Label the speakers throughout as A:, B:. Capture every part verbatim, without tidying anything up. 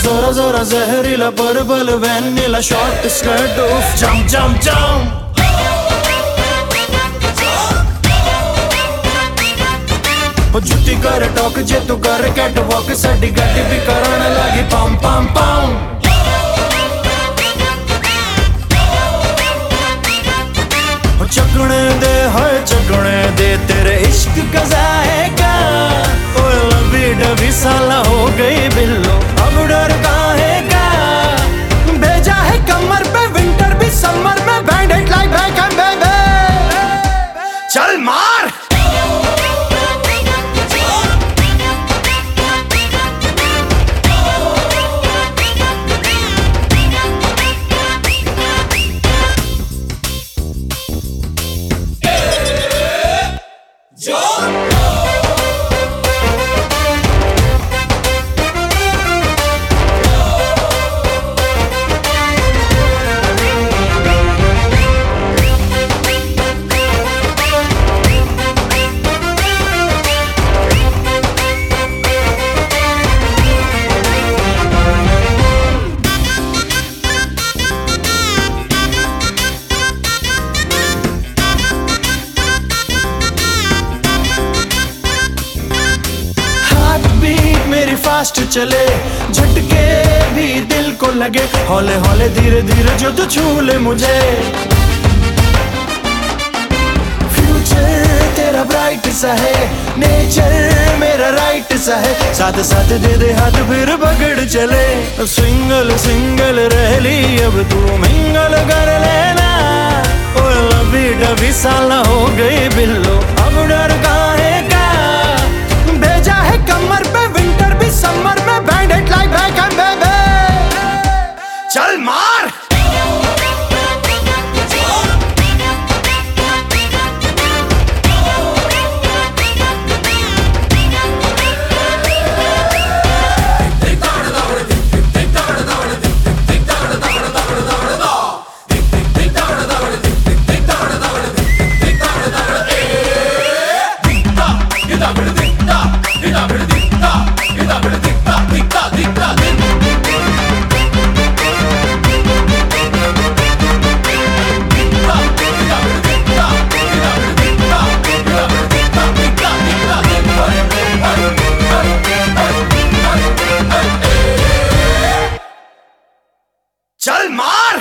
A: जोरा जोरा जहरीला पर्पल वैनिला शॉर्ट स्कर्ट उफ जंप जंप जंप जुटी कर टॉक जे तू कर कैट वॉक साडी गड्डी भी करन लगी पम पम पम चकने दे हाय चकने दे तेरे इश्क का जाएगा ओए लवी डबी साला हो गई बिल्लो अब डर काहे का भेजा है कमर पे विंटर भी समर में bend it like back and baby चल मार मेरी फास्ट चले झटके भी दिल को लगे हौले हौले धीरे धीरे जो तू छू ले मुझे फ्यूचर तेरा ब्राइट सा है नेचर मेरा राइट सा है साथ साथ दे दे हाथ फिर पकड़ चले सिंगल सिंगल रह ली अब तू मिंगल कर लेना ओ लवी डबी साला हो गई बिल्लो अब डर काहे का भेजा है कमर पे विंटर भी समर में bend it like back and baby चल मार चल मार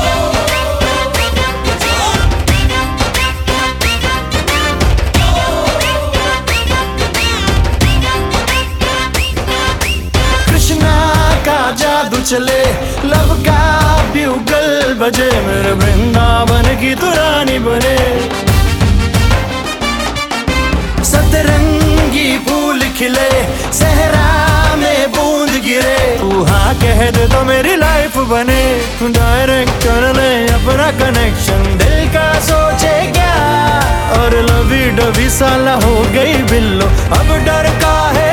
A: कृष्णा का जादू चले लव का ब्यूगल बजे मेरे वृंदावन की तू रानी बने सतरंगी फूल खिले सहरा में बूंद गिरे तू हाँ कह दे तो मेरी लाइफ बने डायरेक्ट कर ले अपना कनेक्शन दिल का सोचे क्या और लवी डबी साला हो गई बिल्लो अब डर का है